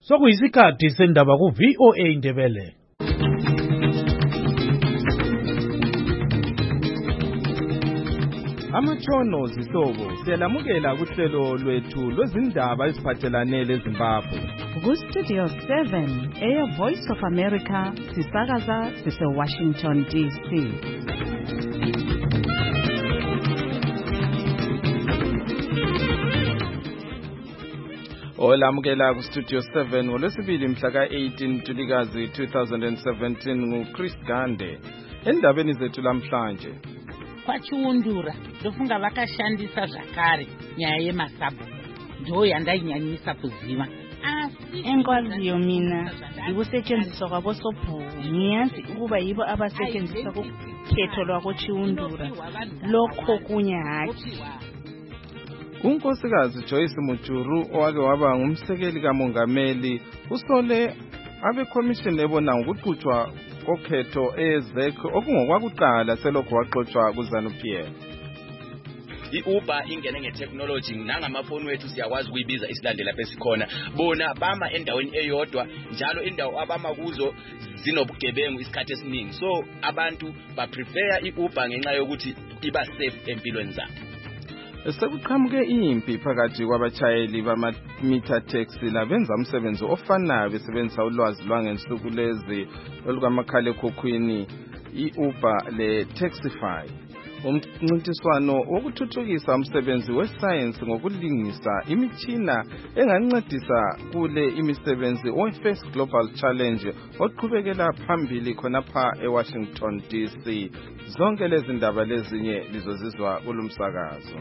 Sokuyisikhathi sendaba ku VOA Indebele. Amatshono zihlobo siyalamukela kuhlelo lwethu lwezindaba eziphathelane leZimbabwe. Ku-Studio 7 eya Voice of America sisakaza sise-Washington DC. Olamukela ku-Studio 7 ngolwesibili mhla ka-18 Ntulikazi 2017 nguChris Gande. Endabeni zethu lamhlanje. Kwachiundura ndofunga vakashandisa zvakare nyaya yemasabhuku ndo yandainyanyisa kuziva. Enkwaziyo mina ikusetshenziswa kwabosobhuku ngiyazi ukuba yibo abasetshenziswa kukhetho lwakochiundura lokho kunye hathi. Unkosikazi Joyce Mujuru owake waba ngumsekeli kamongameli usole abekhomishini ebona ngokuqhutshwa kokhetho ezek okungokwakuqala selokho waxoxwa kuZANU-PF. I-Uber ingene ngetechnology nangamafoni wethu siyakwazi ukuyibiza isilande lapha esikhona bona bama endaweni eyodwa njalo indawo abama kuzo zinobugebengu isikhathi esiningi so abantu baprefer i-Uber ngenxa yokuthi iba safe empilweni zabo. Sekuqhamuke impi phakathi kwabachayeli bama-meter taxi labenza umsebenzi ofanayo besebenzisa ulwazi lwangensuku lezi olukamakhalekhukhwini i-Uber le-Taxify. Umncintiswano wokuthuthukisa umsebenzi wesayensi ngokulingisa imitshina engancedisa kule imisebenzi we-First Global Challenge oqhubekela phambili khonapha eWashington DC. Zonke lezi ndaba lezinye lizozizwa kulumsakazo.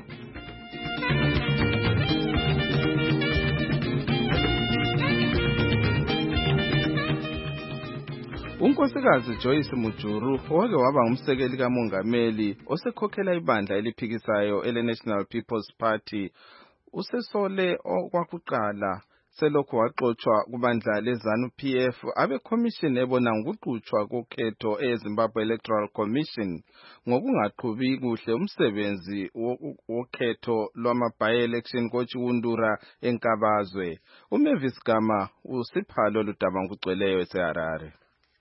Unkosikazi Joyce Mujuru owake waba ngumsekeli kamongameli osekhokhela ibandla eliphikisayo ele-National People's Party usesole okwakuqala selokho waxoxwa kubandla leZANU-PF abekhomishini ebona ngokuqhutshwa kokhetho eZimbabwe Electoral Commission ngokungaqhubi kuhle umsebenzi wokhetho lwama-by-election kochiundura enkabazwe. uMavis Gama usiphalo ludaba ngokugcweleyo eseHarare.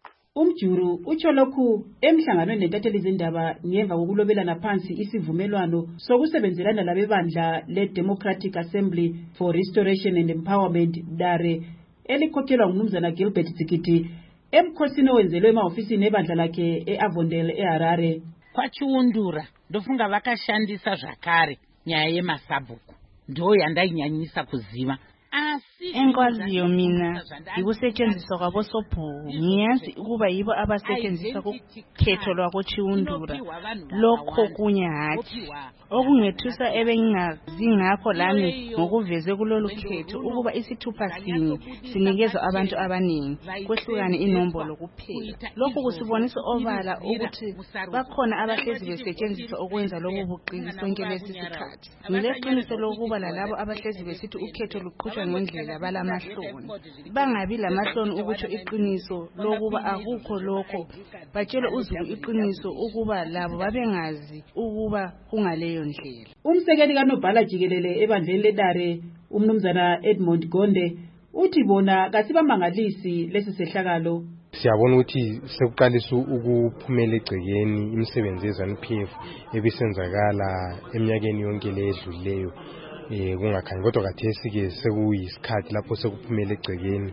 Umjuru utsho lokhu emhlanganweni nentatheli zindaba ngemva kokulobelana phansi isivumelwano sokusebenzelana labebandla le-Democratic Assembly for Restoration and Empowerment DARE elikhokhelwa ngumnumzana Gilbert Tsikiti emkhosini owenzelwe emahofisini ebandla lakhe e-Avondale eHarare. Kwachiundura ndofunga vakashandisa zvakare nyaya yemasabhuku ndo yandainyanyisa kuziva. Enkwaziyo mina ikusetshenziswa kwabosobhuku ngiyazi ukuba yibo abasetshenziswa kukhetho lwakochiundura lokho kunye hathi. Okungethusa ebengingazi ngakho lami ngokuveze kulolu khetho ukuba isithupha sinye sinikezwa abantu abaningi kwehlukane inombolo kuphela. Lokhu kusibonisa obala ukuthi bakhona abahlezi besetshenziswa ukwenza lobu buqili sonke lesi sikhathi. Ngileqiniso lokuba lalabo abahlezi besithi ukhetho luqhutshwa ngendlela balamahloni. Bangabi lamahloni ukuthi iqiniso lokuba akukho lokho batshele uZulu iqiniso ukuba labo babengazi ukuba kungaleyo ndlela. Umsekeli kaNobhala Jikelele ebandleni leDare umnumzana Edmond Gonde uthi bona kasibamangalisi lesi sehlakalo. Siyabona ukuthi sekuqalisa ukuphumela egcekeni imisebenzi yeZANU-PF ebisenzakala eminyakeni yonke ledlulileyo kungakhanyi kodwa khathesi ke sekuyisikhathi lapho sekuphumela egcekeni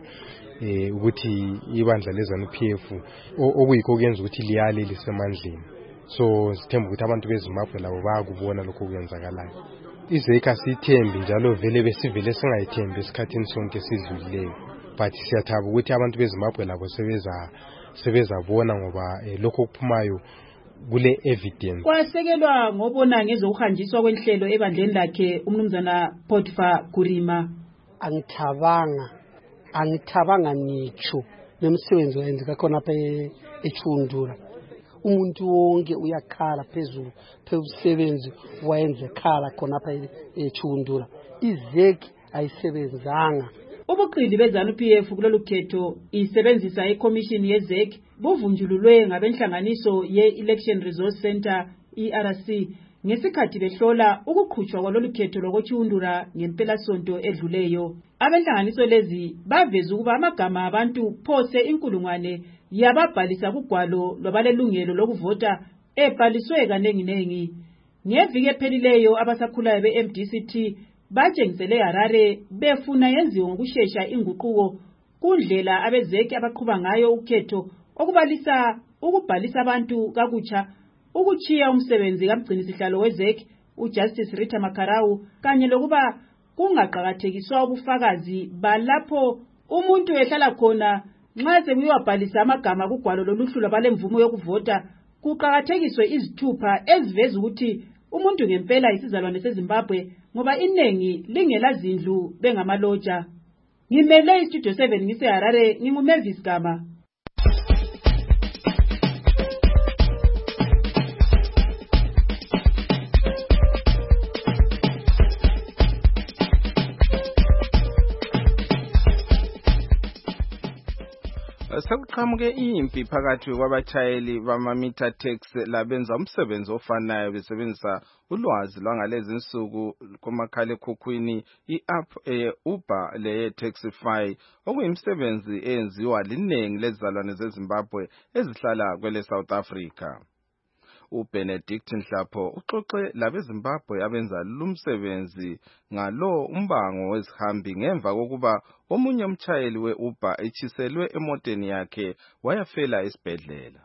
ukuthi ibandla leZANU-PF okuyikho kuyenza ukuthi liyale lisemandleni. So sithemba ukuthi abantu beZimbabwe labo bayakubona lokho kuyenzakalayo. Izeka sithembi njalo vele besivele singayithembi esikhathini sonke sidlulileyo. But siyathaba ukuthi abantu beZimbabwe labo sebezabona ngoba lokho kuphumayo kule evidence. Kwasekelwa ngobona ngezokuhanjiswa kwenhlelo ebandleni lakhe umnumzana Potiphar Kurima. Angithabanga nicho nemsebenzi wenzeka khona apha eChundura. Umuntu wonke uyakhala phezulu phezulu wayenze khala khona apha eChundura. Izeki ayisebenzanga. Ubuqili beZANU-PF kulolu khetho isebenzisa iCommission yezeki buvunjululwe ngabenhlanganiso ye-Election Resource Center ERC ngesikhathi behlola ukuqhutshwa kwalolu khetho lokuchiundura ngempelasonto edluleyo. Abenhlanganiso lezi baveza ukuba amagama abantu phose inkulungwane yababhalisa kugwalo lwabalelungelo lokuvota ebhaliswe kanenginengi. Ngeviki ephelileyo abasakhulayo be-MDCT batshengisele Harare befuna yenziwe ngokushesha inguquko kundlela abezeki abaqhuba ngayo ukhetho okubalisa ukubhalisa abantu kakutsha, ukuchiya umsebenzi kamgcinisihlalo wezeki uJustice Rita Makarau kanye lokuba kungaqhakathekiswa ubufakazi balapho umuntu ehlala khona nxa sekuyobhalisa amagama kugwalo loluhlu lwabalemvumo yokuvota. Kuqhakathekiswe izithupha eziveza ukuthi umuntu ngempela isizalwane seZimbabwe ngoba inengi lingela zindlu bengamaloja. Ngimele istudio 7 ngise Harare, nginguMavis Gama. Sekuqhamuke impi phakathi kwabatshayeli bama-meter taxi labenza umsebenzi ofanayo besebenzisa ulwazi lwangalezi insuku kumakhalekhukhwini i-app Uber leye-Taxify, okuyimisebenzi eyenziwa linengi lezizalwane zeZimbabwe ezihlala kwele South Africa. uBenedict Nhlapho uxoxe labeZimbabwe abenza lumsebenzi ngalo umbango wezihambi ngemva kokuba omunye umtshayeli we-Uber echiselwe emoteni yakhe wayafela esibhedlela.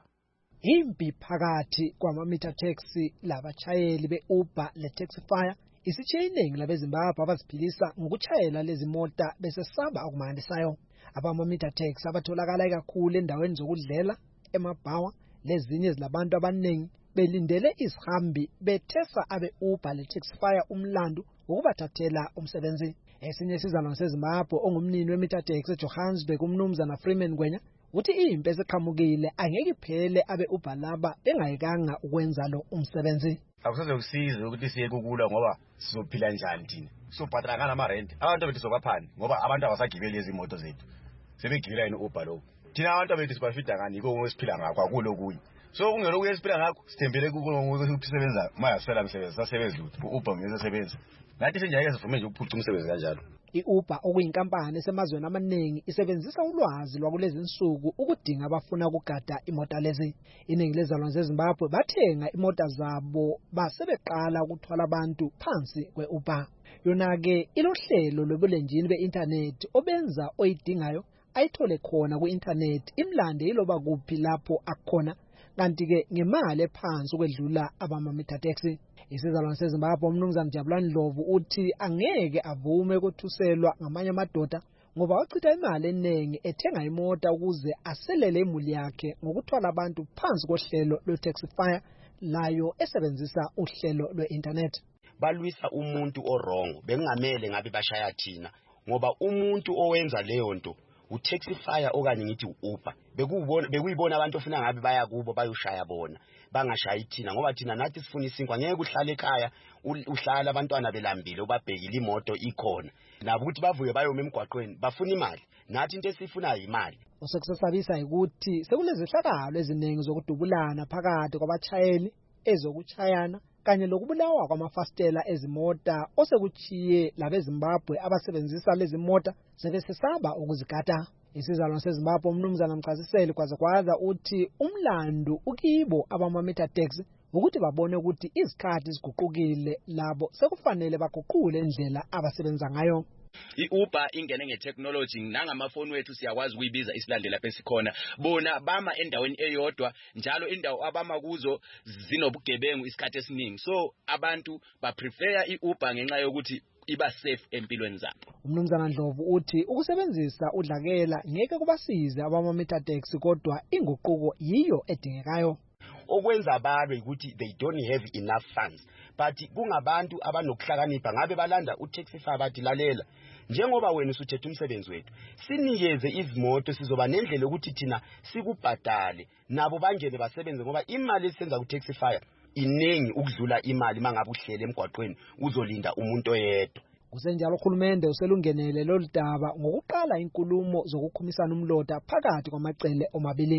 Impi phakathi kwama-meter taxi labatshayeli be-Uber le-Taxify isitshiye iningi labeZimbabwe abaziphilisa ngokutshayela lezi mota besesaba okumandisayo. Abama-meter taxi abatholakala kakhulu endaweni zokudlela, emabhawa lezinye ezilabantu abaningi belindele izihambi bethesa abe-Uber le-Taxify umlando wokubathathela umsebenzi. Esinye isizalwane seZimbabwe ongumnini we-meter taxi eJohannesburg umnumzana Freeman Ngwenya uthi impi esiqhamukile angeke iphele abe-Uber laba bengayekanga ukwenza lo umsebenzi. Akusaze kusize ukuthi siye kukula ngoba sizophila njani thina. Sobhadala ngalamarent. Abantu bethu sobaphani ngoba abantu abasagibeli izimoto zethu. Sebegibela Uber lo. Thina abantu bethu sibafida ngani ngosiphila ngakho akulo kuyi. So ungelo kuyesiphila ngakho sithembele ukusebenza mayasela umsebenzi sasebenza lutho uBuber ngesebenza. Nathi senjake sivume nje ukuphuca umsebenzi kanjalo. I-Uber okuyinkampani esemazweni amaningi isebenzisa ulwazi lwakulezi insuku ukudinga abafuna ukugada imota lezi. Iningi lezizalwane zeZimbabwe bathenga imota zabo basebeqala ukuthwala abantu phansi kwe-Uber. Yona-ke ilohlelo lobulenjini be-internet obenza oyidingayo ayithole khona ku-internet imlande iloba kuphi lapho akhona, kanti-ke ngemali ephansi ukwedlula abama-meter taxi. Isizalwane seZimbabwe umnumzana Jabulani Ndlovu uthi angeke avume ukuthuselwa ngamanye amadoda ngoba wachitha imali eningi ethenga imota ukuze aselele imuli yakhe ngokuthwala abantu phansi kohlelo lwe-Taxify layo esebenzisa uhlelo lwe-internet. Balwisa umuntu orongo bengamele ngabe bashaya thina ngoba umuntu owenza leyo nto uTaxify okanye ngithi uUber bekuyibona abantu ofuna ngabe baya kubo bayoshaya bona bangashayi thina ngoba thina nathi sifuna isinkwa ngeke uhlale ekhaya uhlala abantwana belambile ubabhekile imoto ikhona nabo ukuthi bavuye bayoma emgwaqweni bafuna imali nathi into esifunayo imali. Osekusasabisa ukuthi sekulezihlakalo eziningi zokudubulana phakathi kwabatshayeli, ezokuchayana kanye lokubulawa kwamafastela ezimota osekuchiye labeZimbabwe abasebenzisa lezi mota sebesesaba ukuzigada. Isizalwane seZimbabwe umnumzana Mchaziseli kwaza uthi umlando ukibo abama-meter taxi ukuthi babone ukuthi izikhathi ziguqukile labo sekufanele baguqule indlela abasebenza ngayo. I-Uber ingene ngetechnology nangamafoni wethu siyakwazi ukuyibiza isilandela lapha esikhona. Bona bama endaweni eyodwa njalo indawo abama kuzo zinobugebengu isikhathi esiningi. So abantu baprefer i-Uber ngenxa yokuthi iba safe empilweni zabo. Umnumzana Ndlovu uthi ukusebenzisa udlakela ngeke kubasize abama-meter taxi kodwa inguquko yiyo edingekayo. Okwenza balwe ukuthi they don't have enough funds. But kungabantu abanokuhlakanipha ngabe balanda uTaxify bathi lalela njengoba wena usuthethe umsebenzi wethu sinikeze izimoto sizoba nendlela ukuthi thina sikubhadale nabo bangene basebenze ngoba imali esenza kuTaxify iningi ukudlula imali mangabe uhlele emgwaqweni uzolinda umuntu oyedwa. Kusenjalo uHulumende uselungenele lolu daba ngokuqala inkulumo zokukhumisana umlota phakathi kwamacele omabili.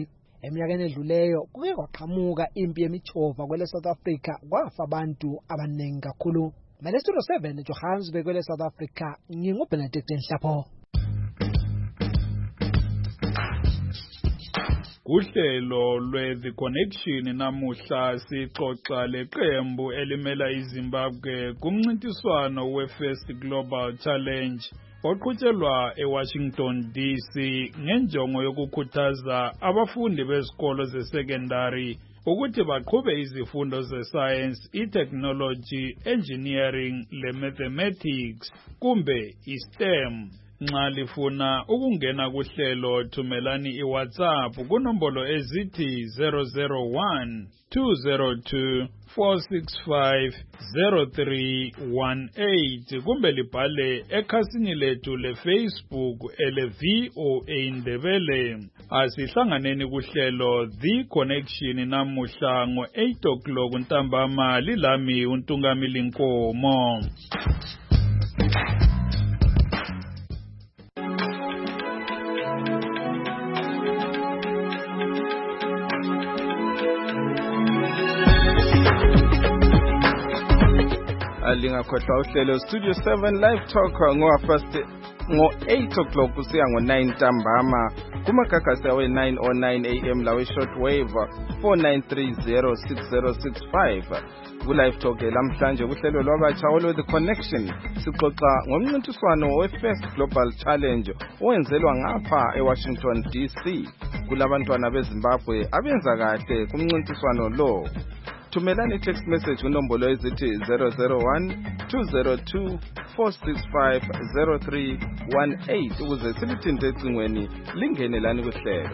Eminyakeni edluleyo kuke kwaqhamuka impi yemichova kwele South Africa kwafa abantu abaningi kakhulu. Mele Studio 7 Johannesburg kwele South Africa nginguBenedict Nhlapho. Uhlelo lwe-The Connection namuhla sixoxa leqembu elimela iZimbabwe kumncintiswano we-First Global Challenge oqhutshelwa eWashington DC ngenjongo yokukhuthaza abafundi bezikolo ze-secondary ukuthi baqhube izifundo ze-science, i-technology, engineering le-mathematics kumbe i-STEM. Nxa lifuna ukungena kuhlelo thumelani iWhatsApp kunombolo ezithi 001 202 465 0318 kumbe libhale ekhasini lethu leFacebook ele-VOA Ndebele. Asihlanganeni kuhlelo The Connection namuhla ngo-8 o'clock ntambama lilami uNtungamili Nkomo. Lingakhohlwa uhlelo Studio 7 Live Talk ngo-8 o'clock kusiya ngo-9 ntambama kumagagasi awe-909 AM lawe shortwave 49306065. Ku-Live Talk lamhlanje kuhlelo lwabatsha olwe-The Connection sixoxa ngomncintiswano we-First Global Challenge owenzelwa ngapha eWashington DC. Kulabantwana beZimbabwe abenza kahle kumncintiswano lo. Thumelani text message kunombolo ezithi 001 202 465 0318 ukuze silithinte ecingweni lingene lani kuhlelo.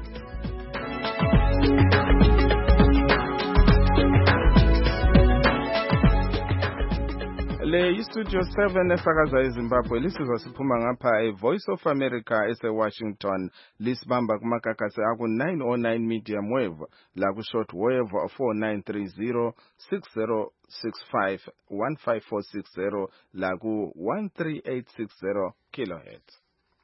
Le Studio 7 esakaza eZimbabwe lisizwa siphuma ngapha eVoice of America eseWashington lisibamba kumagagasi aku-909 medium wave la ku-short wave 4930 6065 15460 la ku-13860 kilohertz.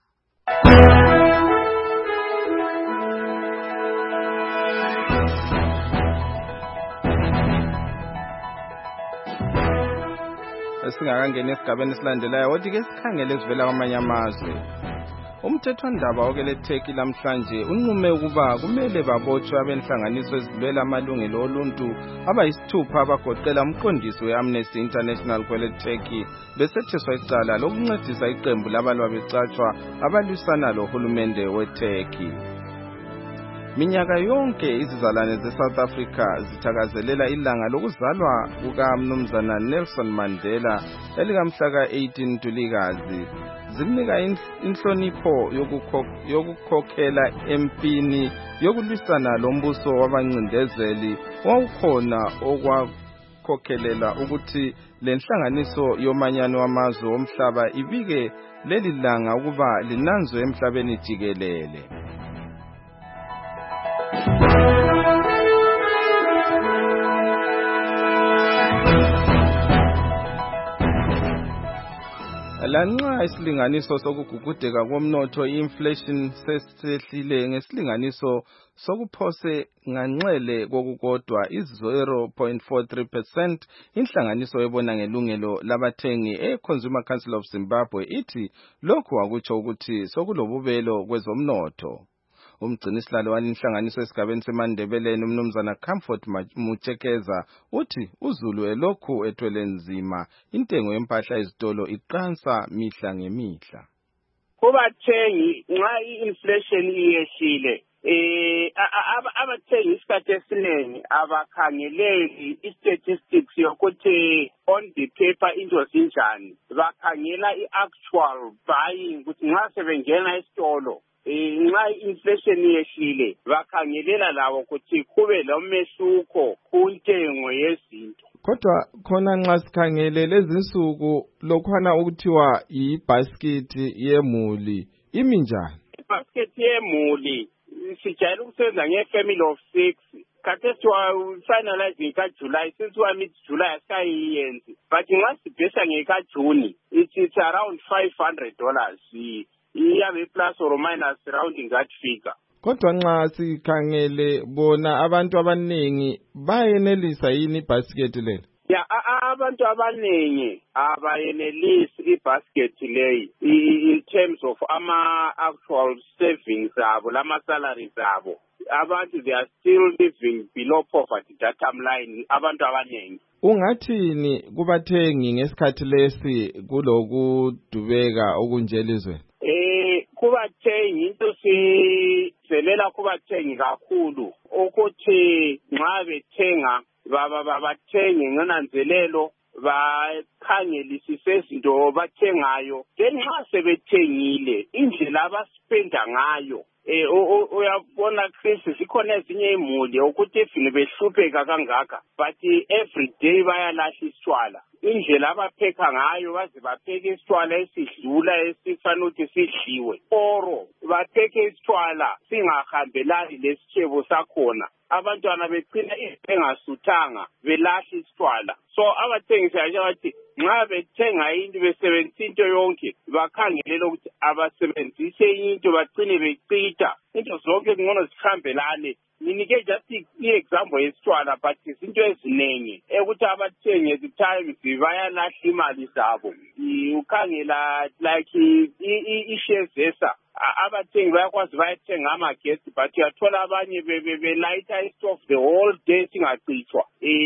Singakangena esigabeni esilandelayo kodwa ke sikhangele sivela kwamanye amazwe. Umthethwandaba okele Turkey lamhlanje unqume ukuba kumele babotshwe abenhlanganiso ezilwela amalungelo oluntu abayisithupha abagoqela umqondisi we-Amnesty International kwele Turkey besetsheswa icala lokuncedisa iqembu labalwa becatshwa abalwisana lohulumende weTurkey. Minyaka yonke izizalwane ze-South Africa zithakazelela ilanga lokuzalwa kukaMnumzana Nelson Mandela elikamhla ka-18 Ntulikazi. Zinika inhlonipho yokukhokhela empini yokulwisana lombuso wabancindezeli owawukhona okwakhokhelela ukuthi lenhlanganiso yomanyano wamazwe omhlaba ibike leli langa ukuba linanzwe emhlabeni jikelele. Lanxa isilinganiso sokugugudeka komnotho i-inflation sesehlile ngesilinganiso sokuphose nganxele kokukodwa i-0.43%, inhlanganiso ebona ngelungelo labathengi e-Consumer Council of Zimbabwe ithi lokhu akutsho ukuthi sokulobubelo kwezomnotho. Umgcinisihlalo walinhlanganiso esigabeni seMandebeleni uMnumzana Comfort Muchekeza uthi uZulu elokhu ethwele nzima intengo yempahla ezitolo iqansa mihla ngemihla. Kubathengi nxa i-inflation iyehlile abathengi isikhathi esiningi abakhangeleli i-statistics yokuthi on the paper into zinjani, bakhangela i-actual buying ukuthi nxa sebengena esitolo nxa inflation yehlile bakhangelela lawo ukuthi kube lomehluko kuntengo yezinto. Kodwa khona nxa sikhangele lezi nsuku lokhwana ukuthiwa i-basket yemuli imi njani? I-basket yemuli sijayele ukusebenza nge-family of 6. Khathesi finalizing ka-July, since we are mid-July asikayiyenzi, but nxa sibhesa ngeka-June it's around $500. Iyabe plus or minus rounding that figure. Kodwa nxa sikhangele bona abantu abaningi bayenelisa yini ibasket leli? Ya abantu abaningi abayenelisi ibasket leyi in terms of actual savings abo lama salaries abo. Abantu they are still living below poverty datum line abantu abaningi. Ungathini kubathengi ngesikhathi lesi kulokudubeka okunjelizweni? Kubathengi into sizelela kubathengi kakhulu ukuthi nxa bethenga bathenge ngonanzelelo bakhangelisise izinto bathengayo then nxa sebethengile indlela abaspenda ngayo uyabona Chris sikhona ezinye imuli ukuthi ifini behlupheka kangaka but every day bayalahla isitshwala indlela abapheka ngayo baze bapheke isitshwala esidlula esifanele ukuthi sidliwe oro bapheke isitshwala singahambelani lesitshebo sakhona abantwana becina bengasuthanga belahla isitshwala so abathengisi bathi nxa bethenga into besebenzisa into yonke bakhangelela ukuthi abasebenzise into bagcine becita into zonke kungcono zihambelane nginike just i-example yesitshwala but izinto eziningi ukuthi abathengi at the times bayalahla imali zabo ukhangela like i-shares esa abathengi bayakwazi bayathenga amagesi but uyathola abanye belayitha istove the whole day singacitshwa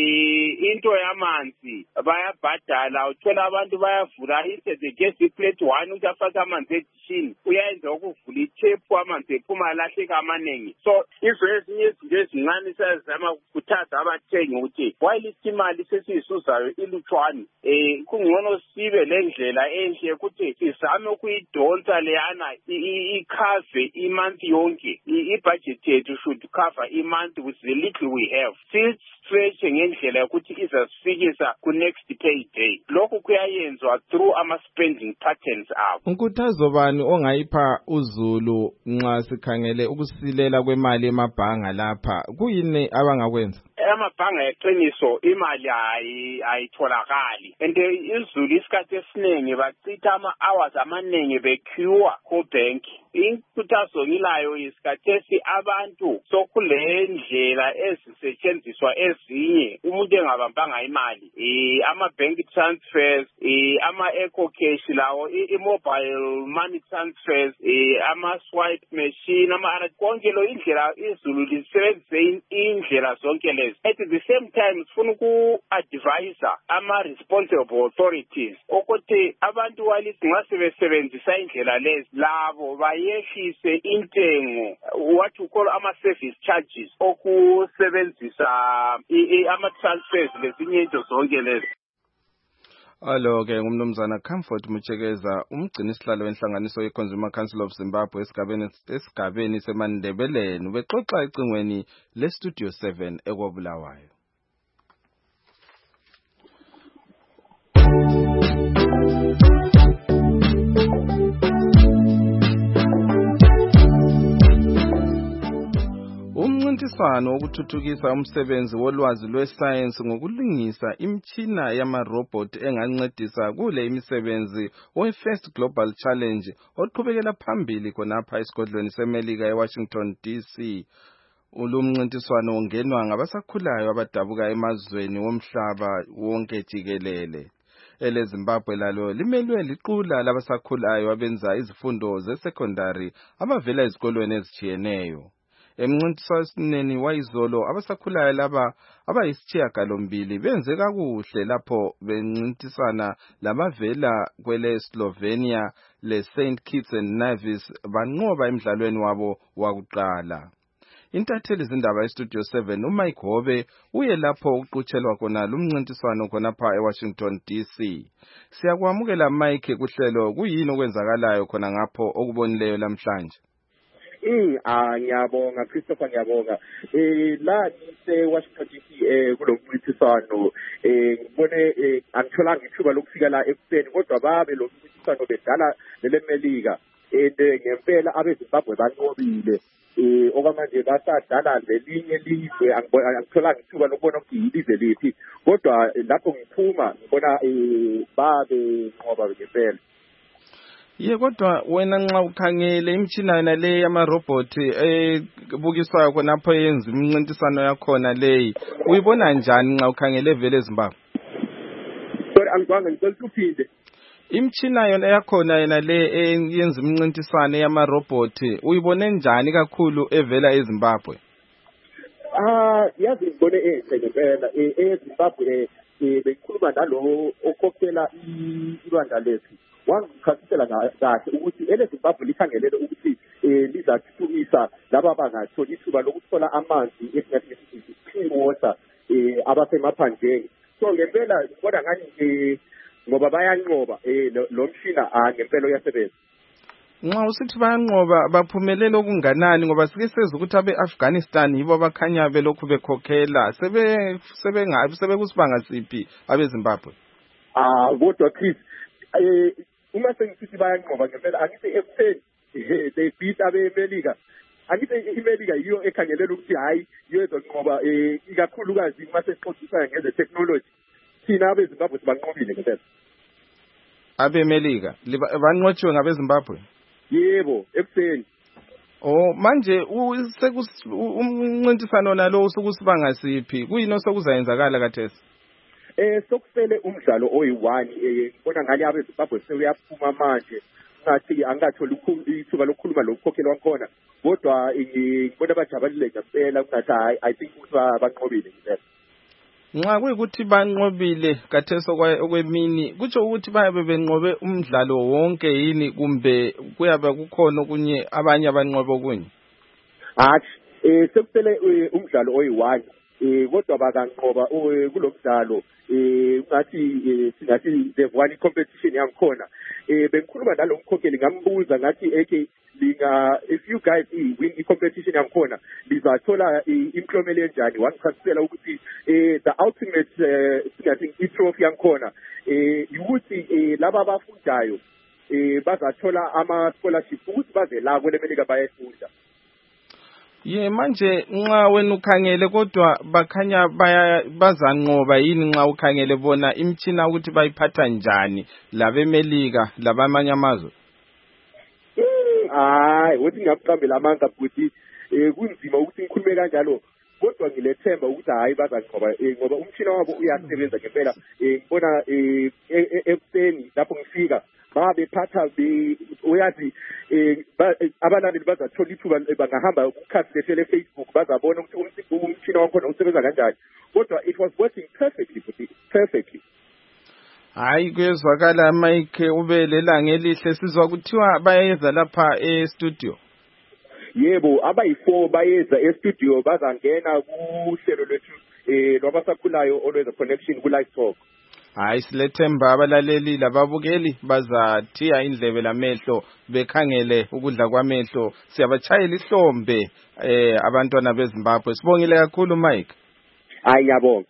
into yamanzi bayabhadala uthola abantu bayavula the gas plate 1 ukuthi afake amanzi edishini uyayenza ukuvula ithepu amanzi ephuma alahleka amaningi so ezinye izinto ezincane siyazama ukukhuthaza abathengi ukuthi while imali sesiyisuzayo ilutshwane kungcono sibe lendlela enhle ukuthi sizame ukuyidonsa leyana ikhave imonth yonke ibudget yethu should cover imonth with the little we have stretch ngendlela yokuthi izasifikisa ku next payday lokho kuyayenzwa through ama spending patterns abo. Unkuthazo bani ongayipha uZulu nxa sikhangele ukusilela kwemali emabhanga lapha kuyini abangakwenza? Amabhanga eqiniso imali ayitholakali and iZulu isikhathi esiningi bachitha ama-hours amaningi bequeue ku-bank. Inkuthazo ngilayo isikhathi abantu sokule ndlela ezisetshenziswa ezinye umuntu engabambanga imali ama-bank transfers ama-eco cash lawo i-mobile money transfers ama-swipe machine konke lo indlela iZulu lisebenzise indlela zonke lezi. At the same time sifuna uku-advise ama-responsible authorities ukuthi abantu walithi nxa sebesebenzisa indlela lezi labo bayehlise intengo what we call ama-service charges okusebenzisa ama-transfers lezinye into zonke lezi. Alo-ke ngumnumzana Comfort Mutshekeza umgcinisihlalo wenhlanganiso ye-Consumer Council of Zimbabwe esigabeni seMandebeleni bexoxa ecingweni le-Studio 7 eKobulawayo. Umncintiswano wokuthuthukisa umsebenzi wolwazi lwesayensi ngokulungisa imitshina yamarobot engancedisa kule imisebenzi we-First Global Challenge oqhubekela phambili khonapha esigodlweni seMelika eWashington DC. Ulumncintiswano ungenwa ngabasakhulayo abadabuka emazweni womhlaba wonke jikelele. EleZimbabwe lalo limelwe liqula labasakhulayo abenza izifundo ze-secondary abavela ezikolweni ezitshiyeneyo. Emncintiswaneni wayizolo abasakhulayo laba abayisishiyagalombili benze kakuhle lapho bencintisana labavela kwele Slovenia le St Kitts and Nevis banqoba emidlalweni wabo wakuqala. Intatheli zindaba eStudio 7 uMike Hobe uye lapho uqutshelwa khona lumncintiswano khonapha eWashington DC. Siyakwamukela Mike kuhlelo kuyini okwenzakalayo khona ngapho okubonileyo namhlanje. Ngiyabonga Christopher ngiyabonga la Washington DC kulomncintiswano ngibone angitholanga ithuba lokufika la ekuseni kodwa babe lo mncintiswano bedala leMelika ngempela abeZimbabwe banqobile okwamanje basadala lelinye ilizwe angitholanga ithuba lokubona ukuthi yilizwe liphi kodwa lapho ngiphuma ngibona babe nqoba ngempela. Ye kodwa wena nxa ukhangele imtshina yona le yamarobot ebukiswayo khonapho yenza imncintiswano yakhona leyi uyibona njani nxa ukhangele vele eZimbabwe? Sorry angizwanga ngicela uphinde. Imtshina yona yakhona yena le yenza imncintiswano yamarobot uyibone njani kakhulu evela eZimbabwe? Yazi ngibone ngempela eZimbabwe bekhuluma nalo okhokhela iRwanda lethu. Wangichasisela kahle ukuthi eleZimbabwe likhangelele ukuthi lizathuthukisa laba bangatholi ithuba lokuthola amanzi esingathi clean water abasemaphandleni. So ngempela ngibona ngani ngoba bayanqoba lo mshina ngempela uyasebenza. Nxa usithi bayanqoba baphumelele okunganani ngoba sike sezwe ukuthi abeAfghanistan yibo abakhanya belokhu bekhokhela sebekusibanga siphi abeZimbabwe? Kodwa Chris uma sengisithi bayanqoba ngempela angithi ekutheni they beat abeMelika. Angithi iMelika yiyo ekhangelela ukuthi hayi yezonqoba ikakhulukazi uma sesixoxisana ngeze technology. Thina abeZimbabwe sibanqobile ngempela. abeMelika banqotshiwe ngabeZimbabwe? Yebo, ekutheni. Manje umncintiswano nalo usukusibanga siphi? Kuyini osokuzayenzakala kathesi? Sokusele umdlalo oyi1 ngibona ngani abeZimbabwe seyaphuma manje ngathi angatholi ithuba lokukhuluma lokukhokhela wakhona kodwa ngibona bajabulile ngempela ngathi hayi I think ukuthi banqobile ngempela. Nxa kuyikuthi banqobile kathesi okwemini kutsho ukuthi bayabe benqobe umdlalo wonke yini kumbe kuyabe kukhona okunye abanye abanqobe okunye? Sekusele umdlalo oyi1 kodwa bakanqoba kulomdlalo singathi the one competition yangikhona bengikhuluma nalo mkhokheli ngambuza ngathi if you guys win i-competition yangikhona lizathola imklomelo enjani. Wangichasisela ukuthi the ultimate singathi i-trophy yangikhona ukuthi laba abafundayo bazathola ama-scholarship ukuthi baze la kwelemelika bayefunda. Manje nxa wena ukhangele kodwa bakhanya bazanqoba yini nxa ukhangele bona imtshina ukuthi bayiphatha njani labeMelika labamanye amazwe? Uthi ngiyaqambela amanga futhi kunzima ukuthi ngikhulume kanjalo kodwa ngilethemba ukuthi hayi bazanqoba ngoba umtshina wabo uyasebenza ngempela. Ngibona ekuseni lapho ngifika baphatha uyazi abalandeli bazathola ithuba bangahamba ukukhathi lefele Facebook bazabona ukuthi umtshina wakhona usebenza kanjani kodwa it was working perfectly. Hayi kuyezwakala Mike ubelela ngelihle sizwa kuthiwa bayeza lapha e-studio. Yebo abayi4 bayeza e-studio bazangena kuhlelo lwethu lwabasakhulayo always a connection ku live talk. Hayi silethemba abalaleli lababukeli bazathiya indlebe lamehlo bekhangele ukudla kwamehlo siyabachayela ihlombe abantwana beZimbabwe. Sibongile kakhulu Mike. Ngiyabonga.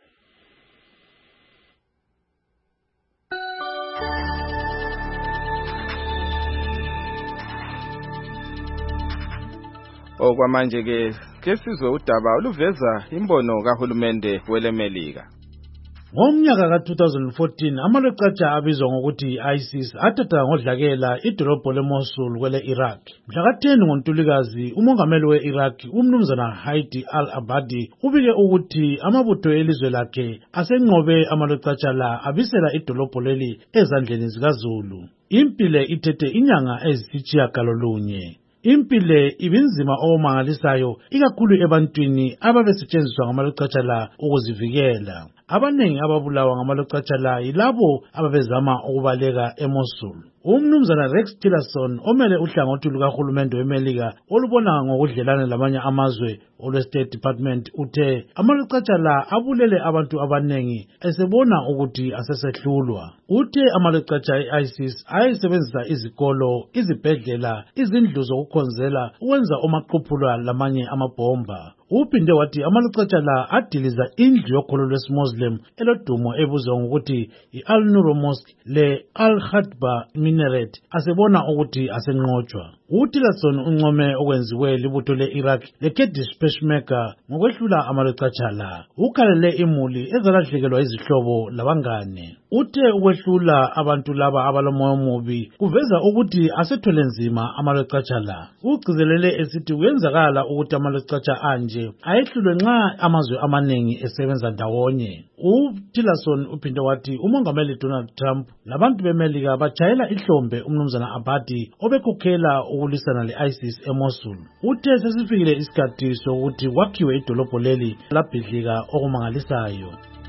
Okwamanje ke sizwe udaba oluveza imbono kahulumende weleMelika. Ngomnyaka ka-2014 amaloqatsha abizwa ngokuthi ISIS athatha ngodlakela idolobho leMosul kwele Iraq. Mhla ka-10 ngoNtulikazi umongameli we-Iraq umnumzana Haidi al-Abadi ubike ukuthi amabutho elizwe lakhe asenqobe amaloqatsha la abisela idolobho leli ezandleni zikaZulu. Impile ithethe inyanga ezisitshiyagalolunye. Impile ibinzima okumangalisayo ikakhulu ebantwini ababesetshenziswa ngamaloqatsha la ukuzivikela. Abanengi ababulawa ngamaloqatsha la yilabo ababezama ukubaleka eMosul. Umnumzana Rex Tillerson omele uhlangothi lukahulumende weMelika olubona ngokudlelana lamanye amazwe olwe-State Department uthe amaloqatsha la abulele abantu abanengi esebona ukuthi asesehlulwa. Uthe amaloqatsha e-ISIS ayesebenzisa izikolo, izibhedlela, izindlu zokukhonzela ukwenza omaqhuphula lamanye amabhomba. Uphinde wathi amaloqatsha la adiliza indlu yokholo lwesiMuslim elodumo ebuzwa ngokuthi i-Al-Nur Mosque le Al-Khatba Minaret asebona ukuthi asenqotshwa. uTillerson uncome okwenziwe libutho le-Iraq le-Kurdish Peshmerga ngokwehlula amalwecatshana. Ukhalele imuli ezalahlekelwa izihlobo labangane. Uthe ukwehlula abantu laba abalomoya omubi kuveza ukuthi asethwele nzima amalwecatshana. Ugcizelele esithi kuyenzakala ukuthi amalwecatshana anje ayehlulwe nxa amazwe amaningi esebenza ndawonye. uTillerson uphinde wathi umongameli Donald Trump labantu beMelika bajayela ihlombe umnumzana Abadi obekhokhela ukulwisana le-ISIS eMosul. Uthe sesifikile isikhathi sokuthi kwakhiwe idolobho leli labhidlika okumangalisayo.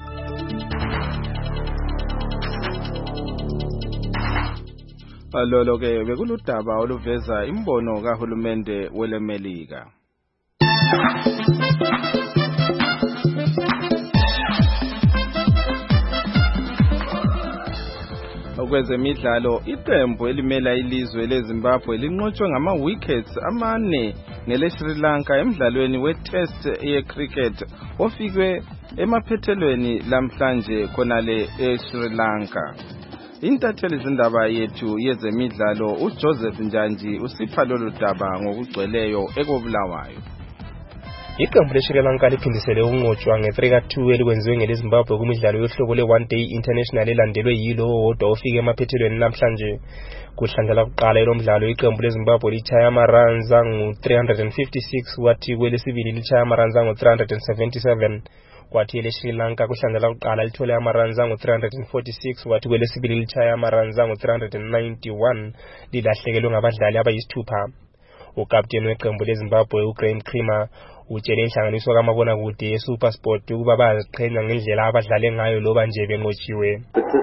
Lolo ke bekuludaba oluveza imbono kahulumende weleMelika. Okwezemidlalo, iqembu elimela ilizwe leZimbabwe linqotshwe ngama-wickets 4 ngele-Sri Lanka emidlalweni we-test ye-cricket ofikwe emaphethelweni lamhlanje khonale eSri Lanka. Intatheli zindaba yethu yezemidlalo uJoseph Njanji usipha lolu daba ngokugcweleyo ekobulawayo. Iqembu leSri Lanka liphindisele ukunqotshwa nge-3-2 elikwenziwe ngeleZimbabwe kumidlalo yohlobo le-One Day International elandelwe yilo wodwa ofike emaphethelweni namhlanje. Kuhlandla kuqala elomdlalo iqembu leZimbabwe litshaya ama-runs angu-356 kwathi kwelesibili litshaya ama-runs angu-377. Kwathi eleSri Lanka kuhlandla kuqala lithole ama-runs angu-346 kwathi kwelesibili litshaya ama-runs angu-391 lilahlekelwe ngabadlali abayisithupha. Ukapteni weqembu leZimbabwe uGraham Creamer utshele inhlanganiso kamabonakude yeSuperSport ukuba bayaziqhenya ngendlela abadlale ngayo loba nje benqotshiwe.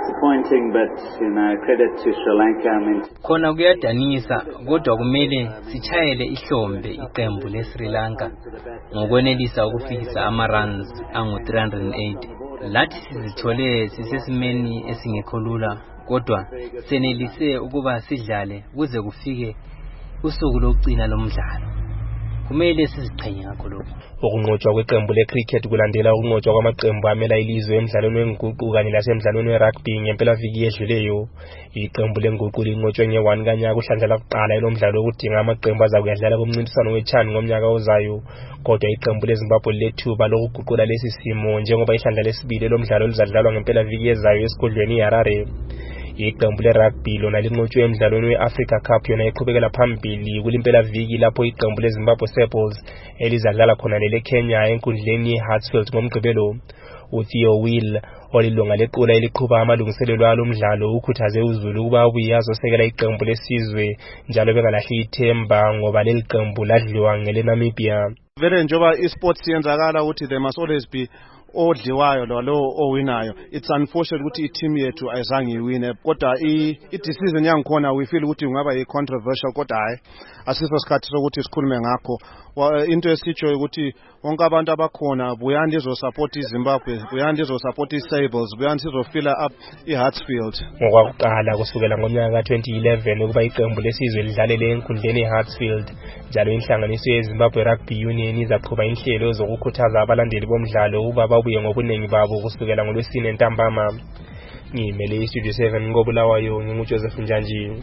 Khona kuyadanisa kodwa kumele sichayele ihlombe iqembu leSri Lanka ngokwenelisa ukufikisa ama-runs angu-308. Lathi sizithole sisesimeni esingekho lula kodwa senelise ukuba sidlale kuze kufike usuku lokugcina lomdlalo. Kumele siziqhenye ngakho lokho. Ukunqotshwa kweqembu lecricket kulandela ukunqotshwa kwamaqembu amela ilizwe emidlalweni wenguqu kanye lasemidlalweni werugby ngempelaviki edluleyo. Iqembu lenguqu linqotshwe nge-1 kanyaka kuhlandla kuqala elomdlalo okudinga amaqembu azakuyadlala kumncintiswano weChan ngomnyaka ozayo. Kodwa iqembu leZimbabwe lethuba lokuguqula lesi simo njengoba ihlandla lesibili elomdlalo lizadlalwa ngempelaviki ezayo esigodlweni iHarare. Iqembu lerugby lona linqotshwe emidlalweni we-Africa Cup yona iqhubekela phambili kulimpelaviki lapho iqembu leZimbabwe Sepals elizadlala khona leleKenya enkundleni yeHartsfield ngomgqibelo. uTheo Will olilunga lequla eliqhuba amalungiselelo alomdlalo ukhuthaze uZulu ukuba ubuye azosekela iqembu lesizwe njalo bengalahli ithemba ngoba leli qembu ladliwa ngeleNamibia. Vele njoba isports yenzakala ukuthi there must always be odliwayo lo owinayo. It's unfortunate ukuthi i-team yethu ayizange iwine kodwa i-decision yangikhona we feel ukuthi ungaba i-controversial kodwa hayi asiso isikhathi sokuthi sikhulume ngakho. Into esitsho ukuthi wonke abantu abakhona buyani lizosupport iZimbabwe, buyani lizosupport iSables, buyani sizofila up iHartsfield. Ngokwakuqala kusukela ngomnyaka ka-2011 ukuba iqembu lesizwe lidlalele enkundleni eHartsfield njalo inhlanganiso yeZimbabwe Rugby Union izaqhuba inhlelo zokukhuthaza abalandeli bomdlalo ukuba babuye ngobuningi babo kusukela ngoLwesine ntambama. Ngimele iStudio 7 ngobulawayo nginguJoseph Njanji.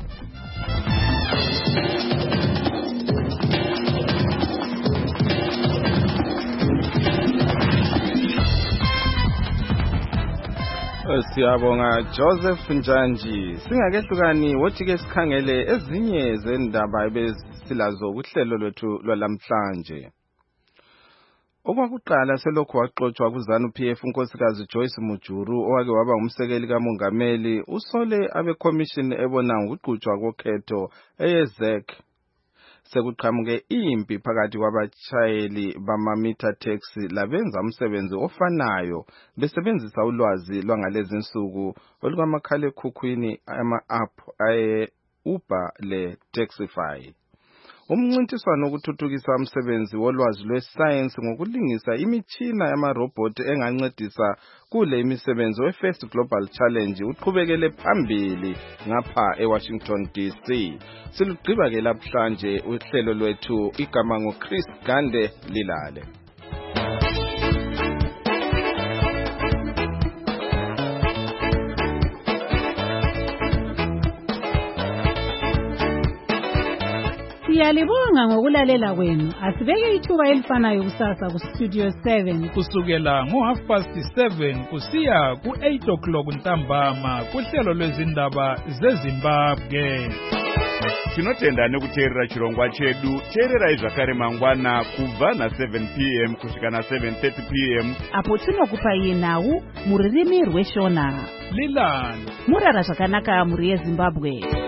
Siyabonga Joseph Njanji. Singakehlukani wothi ke sikhangele ezinye zendaba ebesilazo kuhlelo lwethu lwalamhlanje. Okwakuqala selokhu waxoxwa kuZANU-PF unkosikazi Joyce Mujuru owake waba umsekeli kamongameli usole abeCommission ebona ngokuqhutshwa kokhetho eyeZEC. Sekuqhamuke impi phakathi kwabatshayeli bama-meter taxi labenza umsebenzi ofanayo besebenzisa ulwazi lwangalezi insuku olukamakhalekhukhwini ama-app aye-Uber le-Taxify. Umncintiswano wokuthuthukisa umsebenzi wolwazi lwesayensi ngokulingisa imitshina yamarobot engancedisa kule imisebenzi we-First Global Challenge uqhubekele phambili ngapha eWashington DC. Silugqiba ke namhlanje uhlelo lwethu igama ngoChris Gande Lilale. Siyalibonga ngokulalela kwenu. Asibeke ithuba elifanayo kusasa ku Studio 7 kusukela ngo7:30 kusiya ku8 ntambama kuhlelo lwezindaba zeZimbabwe. Tinotenda nekuteerera chirongwa chedu. Teerera zvakare mangwana kubva na7 p.m. kusvika na7:30 p.m. apo tinokupa nhau muririmi rweshona. Lilani murara zvakanaka muri yeZimbabwe.